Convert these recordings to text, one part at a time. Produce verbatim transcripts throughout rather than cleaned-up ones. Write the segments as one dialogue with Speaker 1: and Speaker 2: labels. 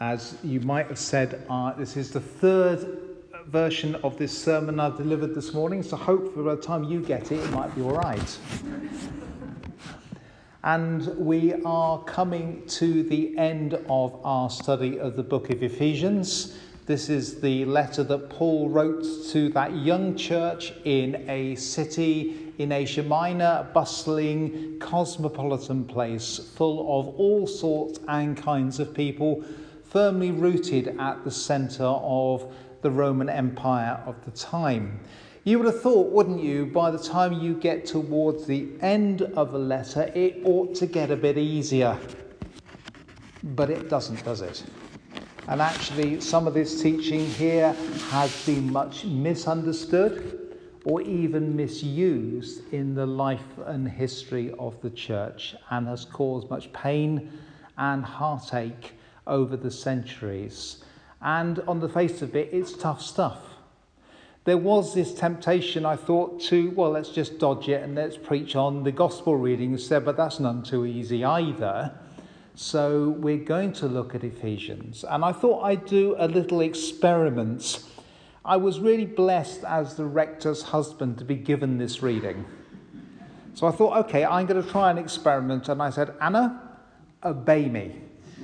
Speaker 1: As you might have said, uh, this is the third version of this sermon I delivered this morning, so hopefully by the time you get it, it might be all right. And we are coming to the end of our study of the book of Ephesians. This is the letter that Paul wrote to that young church in a city in Asia Minor, a bustling, cosmopolitan place full of all sorts and kinds of people, firmly rooted at the centre of the Roman Empire of the time. You would have thought, wouldn't you, by the time you get towards the end of a letter, it ought to get a bit easier. But it doesn't, does it? And actually, some of this teaching here has been much misunderstood or even misused in the life and history of the church, and has caused much pain and heartache over the centuries. And on the face of it, it's tough stuff. There was this temptation, I thought, to, well, let's just dodge it and let's preach on the gospel reading instead, but that's none too easy either. So we're going to look at Ephesians. And I thought I'd do a little experiment. I was really blessed as the rector's husband to be given this reading. So I thought, okay, I'm going to try an experiment. And I said, Anna, obey me.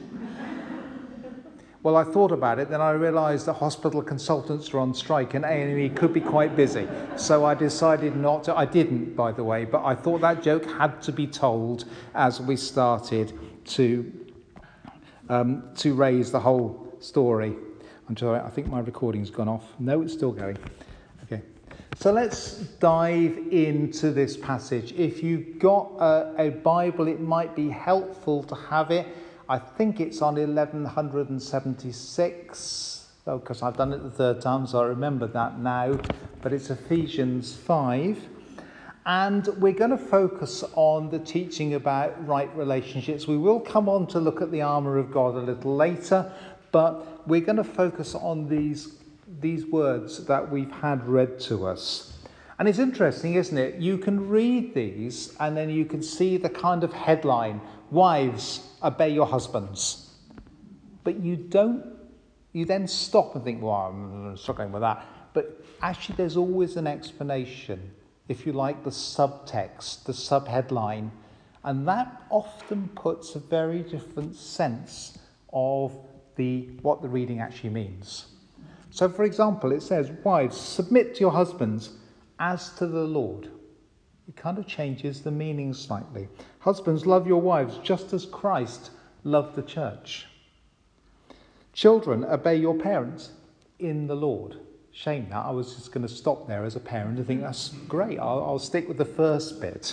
Speaker 1: Well, I thought about it, then I realised that hospital consultants are on strike and A and E could be quite busy. So I decided not to. I didn't, by the way, but I thought that joke had to be told as we started to um, to raise the whole story. I'm sorry, I think my recording's gone off. No, it's still going. Okay. So let's dive into this passage. If you've got a, a Bible, it might be helpful to have it. I think it's on eleven seventy-six, oh, because I've done it the third time, so I remember that now. But it's Ephesians five. And we're going to focus on the teaching about right relationships. We will come on to look at the armour of God a little later, but we're going to focus on these, these words that we've had read to us. And it's interesting, isn't it? You can read these and then you can see the kind of headline, wives, obey your husbands. But you don't, you then stop and think, well, I'm struggling with that. But actually there's always an explanation, if you like, the subtext, the subheadline. And that often puts a very different sense of the what the reading actually means. So for example, it says, wives, submit to your husbands as to the Lord. It kind of changes the meaning slightly. Husbands, love your wives just as Christ loved the church. Children, obey your parents in the Lord. Shame that. I was just going to stop there as a parent and think that's great. I'll, I'll stick with the first bit.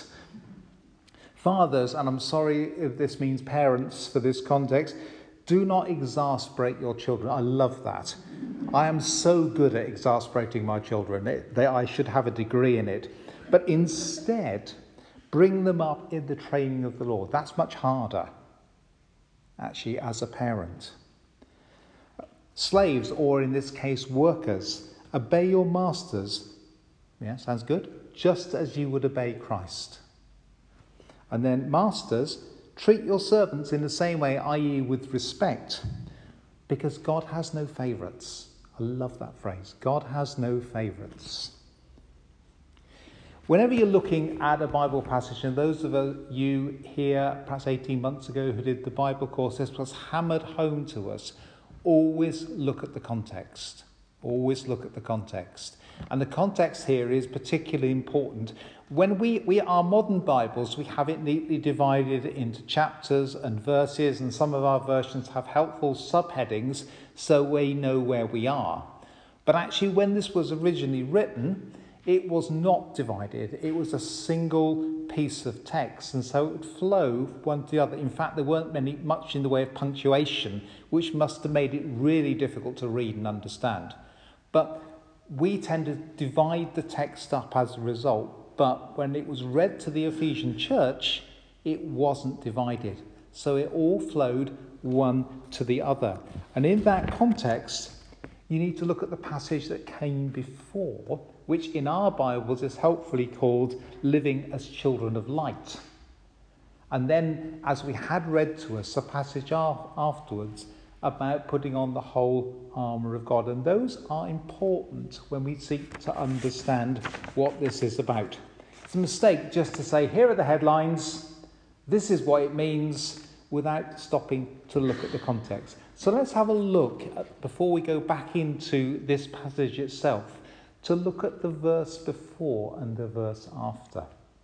Speaker 1: Fathers, and I'm sorry if this means parents for this context, do not exasperate your children. I love that. I am so good at exasperating my children. It, they, I should have a degree in it. But instead, bring them up in the training of the Lord. That's much harder, actually, as a parent. Slaves, or in this case, workers, obey your masters. Yeah, sounds good. Just as you would obey Christ. And then, masters, treat your servants in the same way, that is with respect, because God has no favourites. I love that phrase. God has no favourites. Whenever you're looking at a Bible passage, and those of you here perhaps eighteen months ago who did the Bible course, this was hammered home to us, always look at the context. Always look at the context. And the context here is particularly important. When we, we our modern Bibles, we have it neatly divided into chapters and verses, and some of our versions have helpful subheadings so we know where we are. But actually, when this was originally written, it was not divided. It was a single piece of text, and so it would flow one to the other. In fact, there weren't many much in the way of punctuation, which must have made it really difficult to read and understand. But we tend to divide the text up as a result. But when it was read to the Ephesian church, it wasn't divided. So it all flowed one to the other. And in that context, you need to look at the passage that came before, which in our Bibles is helpfully called living as children of light. And then, as we had read to us, a passage afterwards about putting on the whole armour of God. And those are important when we seek to understand what this is about. It's a mistake just to say, here are the headlines, this is what it means, without stopping to look at the context. So let's have a look, at, before we go back into this passage itself, to look at the verse before and the verse after.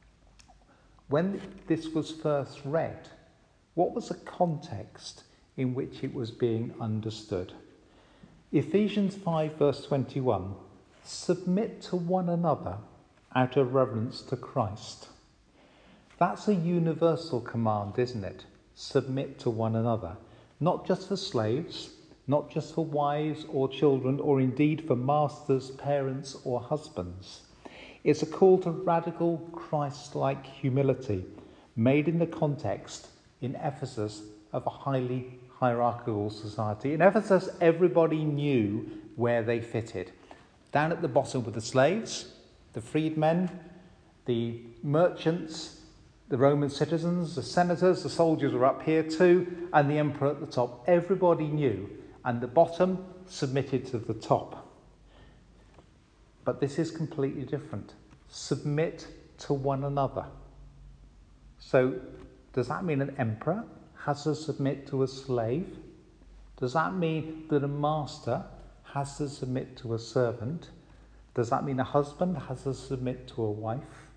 Speaker 1: When this was first read, what was the context in which it was being understood? Ephesians five verse twenty-one, submit to one another out of reverence to Christ. That's a universal command, isn't it? Submit to one another. Not just for slaves, not just for wives or children, or indeed for masters, parents or husbands. It's a call to radical Christ-like humility, made in the context in Ephesus of a highly hierarchical society. In Ephesus, everybody knew where they fitted. Down at the bottom were the slaves, the freedmen, the merchants, the Roman citizens, the senators, the soldiers were up here too, and the emperor at the top. Everybody knew, and the bottom submitted to the top. But this is completely different. Submit to one another. So, does that mean an emperor has to submit to a slave? Does that mean that a master has to submit to a servant? Does that mean a husband has to submit to a wife?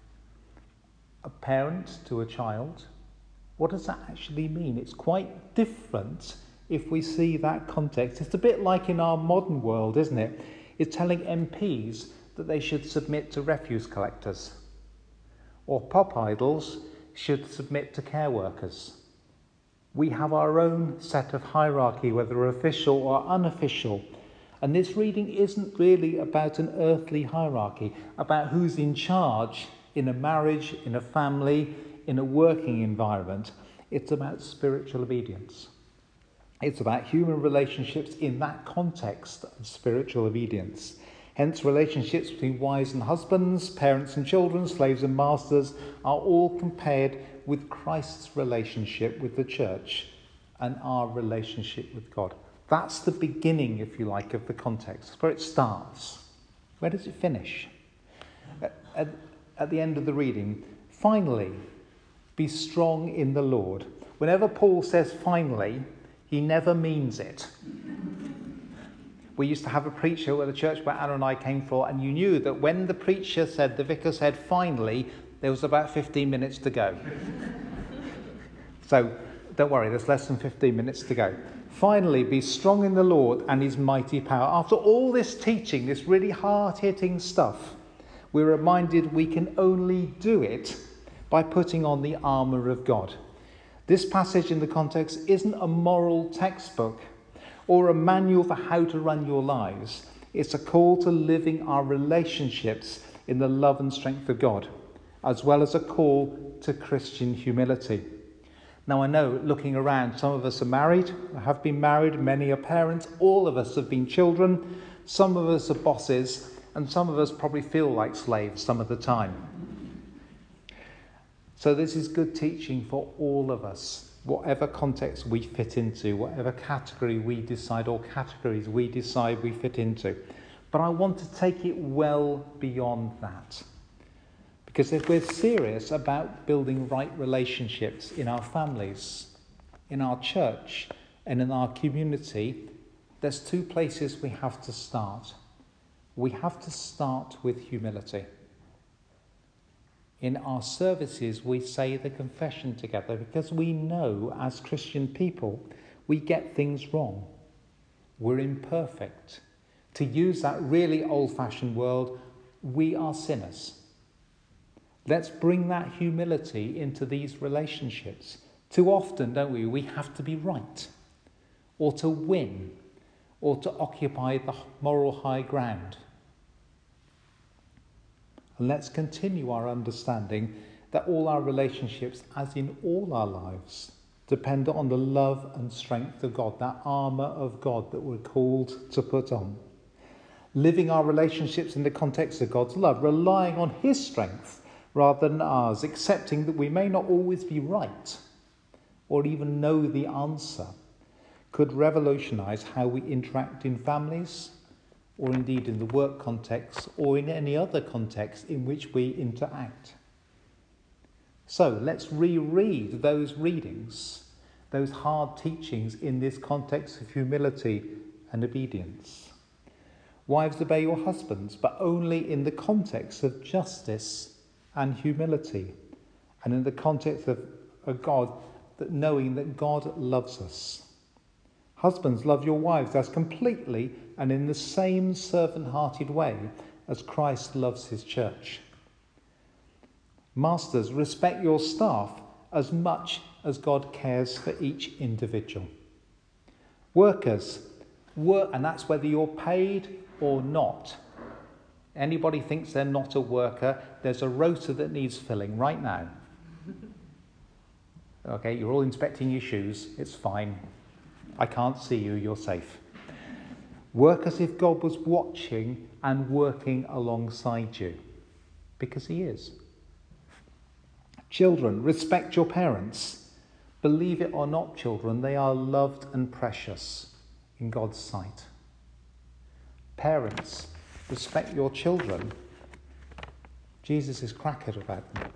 Speaker 1: A parent to a child? What does that actually mean? It's quite different if we see that context. It's a bit like in our modern world, isn't it? It's telling M Ps that they should submit to refuse collectors, or pop idols should submit to care workers. We have our own set of hierarchy, whether official or unofficial. And this reading isn't really about an earthly hierarchy, about who's in charge in a marriage, in a family, in a working environment. It's about spiritual obedience. It's about human relationships in that context of spiritual obedience. Hence, relationships between wives and husbands, parents and children, slaves and masters are all compared with Christ's relationship with the church and our relationship with God. That's the beginning, if you like, of the context. Where it starts. Where does it finish? At, at, at the end of the reading, finally, be strong in the Lord. Whenever Paul says finally, he never means it. We used to have a preacher at the church where Anna and I came from, and you knew that when the preacher said, the vicar said finally, there was about fifteen minutes to go. So, don't worry, there's less than fifteen minutes to go. Finally, be strong in the Lord and his mighty power. After all this teaching, this really hard-hitting stuff, we're reminded we can only do it by putting on the armour of God. This passage in the context isn't a moral textbook or a manual for how to run your lives. It's a call to living our relationships in the love and strength of God, as well as a call to Christian humility. Now, I know, looking around, some of us are married, have been married, many are parents, all of us have been children, some of us are bosses, and some of us probably feel like slaves some of the time. So this is good teaching for all of us, whatever context we fit into, whatever category we decide, or categories we decide we fit into. But I want to take it well beyond that. Because if we're serious about building right relationships in our families, in our church, and in our community, there's two places we have to start. We have to start with humility. In our services, we say the confession together because we know as Christian people, we get things wrong. We're imperfect. To use that really old-fashioned word, we are sinners. Let's bring that humility into these relationships. Too often, don't we, we have to be right, or to win, or to occupy the moral high ground. And let's continue our understanding that all our relationships, as in all our lives, depend on the love and strength of God, that armour of God that we're called to put on. Living our relationships in the context of God's love, relying on his strength rather than ours, accepting that we may not always be right or even know the answer, could revolutionise how we interact in families, or indeed in the work context, or in any other context in which we interact. So let's reread those readings, those hard teachings in this context of humility and obedience. Wives, obey your husbands, but only in the context of justice and humility, and in the context of a God, that knowing that God loves us. Husbands, love your wives as completely and in the same servant-hearted way as Christ loves his church. Masters, respect your staff as much as God cares for each individual. Workers, work, and that's whether you're paid or not. Anybody thinks they're not a worker, there's a rota that needs filling right now. Okay, you're all inspecting your shoes, it's fine. I can't see you, you're safe. Work as if God was watching and working alongside you, because he is. Children, respect your parents. Believe it or not, children, they are loved and precious in God's sight. Parents, respect your children. Jesus is crackered about them.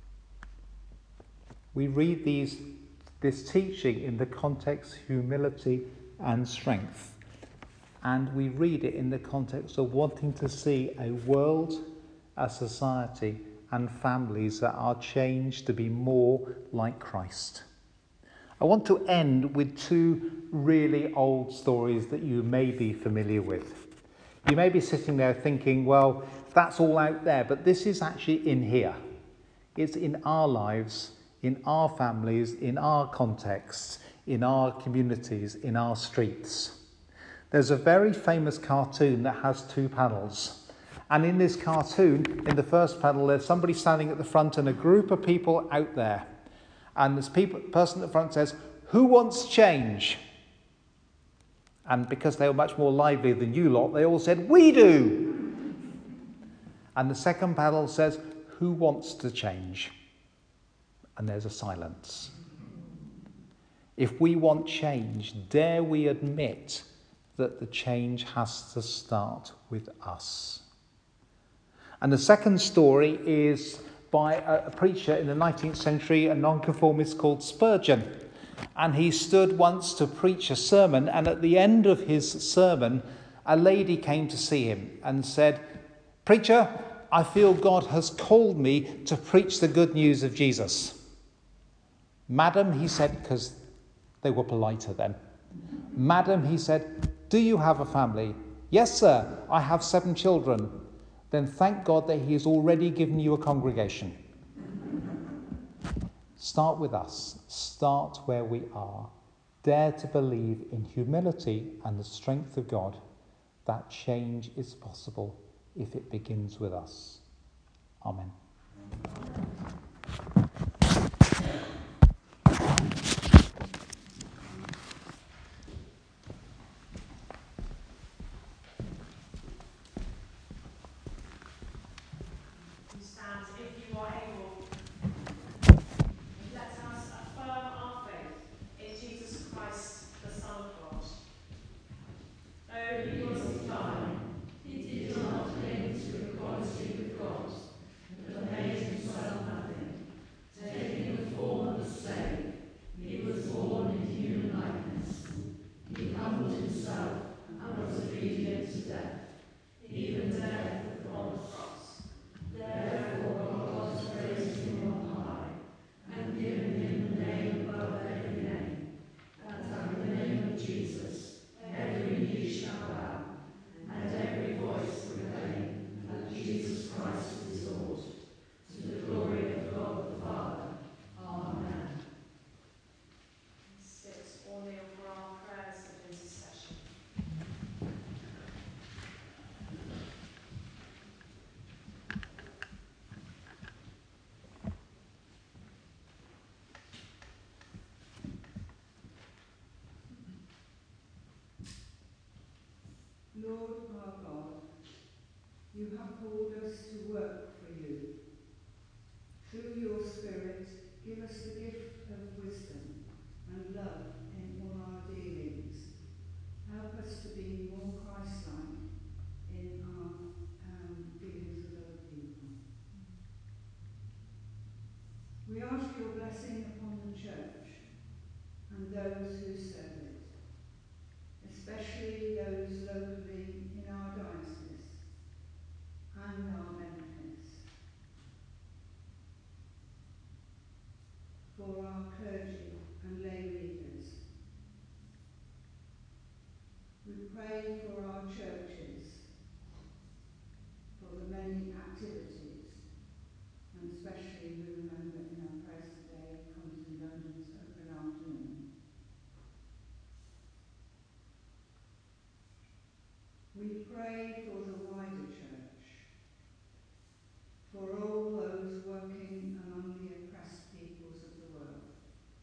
Speaker 1: We read these, this teaching in the context of humility and strength. And we read it in the context of wanting to see a world, a society, and families that are changed to be more like Christ. I want to end with two really old stories that you may be familiar with. You may be sitting there thinking, well, that's all out there, but this is actually in here. It's in our lives, in our families, in our contexts, in our communities, in our streets. There's a very famous cartoon that has two panels. And in this cartoon, in the first panel, there's somebody standing at the front and a group of people out there. And this people, person at the front says, "Who wants change?" And because they were much more lively than you lot, they all said, "We do." And the second panel says, "Who wants to change?" And there's a silence. If we want change, dare we admit that the change has to start with us. And the second story is by a, a preacher in the nineteenth century, a nonconformist called Spurgeon. And he stood once to preach a sermon, and at the end of his sermon, a lady came to see him and said, "Preacher, I feel God has called me to preach the good news of Jesus." "Madam," he said, because they were politer then. "Madam," he said, "do you have a family?" "Yes, sir, I have seven children." "Then thank God that he has already given you a congregation." Start with us. Start where we are. Dare to believe in humility and the strength of God that change is possible if it begins with us. Amen.
Speaker 2: Stand if you are able. Let us affirm our faith in Jesus Christ, the Son of God. Though he was divine, he did not cling to equality with God, but made himself nothing. Taking the form of a slave, he was born in human likeness. He humbled himself and was obedient to death, even death on the cross. Therefore God has raised him on high and given him the name above every name, that at the name of Jesus every knee shall bow, and every voice proclaim that Jesus Christ is Lord, to the glory of God the Father. Amen. Sit or kneel for our prayers of intercession.
Speaker 3: Lord our God, you have called us to work for you. Through your Spirit, give us the gift of wisdom and love in all our dealings. We pray for our churches, for the many activities, and especially we remember in our prayers today, Compton London's open afternoon. We pray for the wider church, for all those working among the oppressed peoples of the world.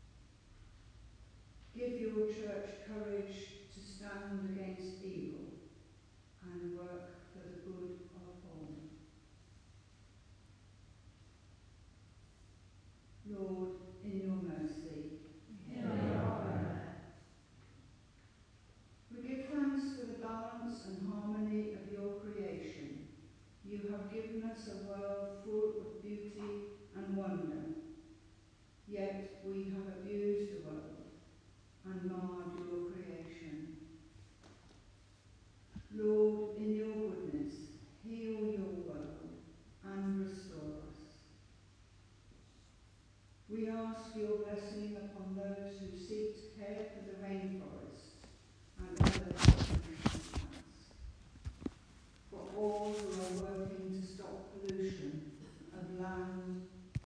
Speaker 3: Give your church courage to stand against evil and work for the good of all. Lord, in your mercy,
Speaker 2: hear our prayer.
Speaker 3: we give thanks for the balance and harmony of your creation. You have given us a world full of beauty and wonder, yet we have abused the world and marred your creation. Lord, in your goodness, heal your world and restore us. We ask your blessing upon those who seek to care for the rainforest and other habitats, for all who are working to stop pollution of land,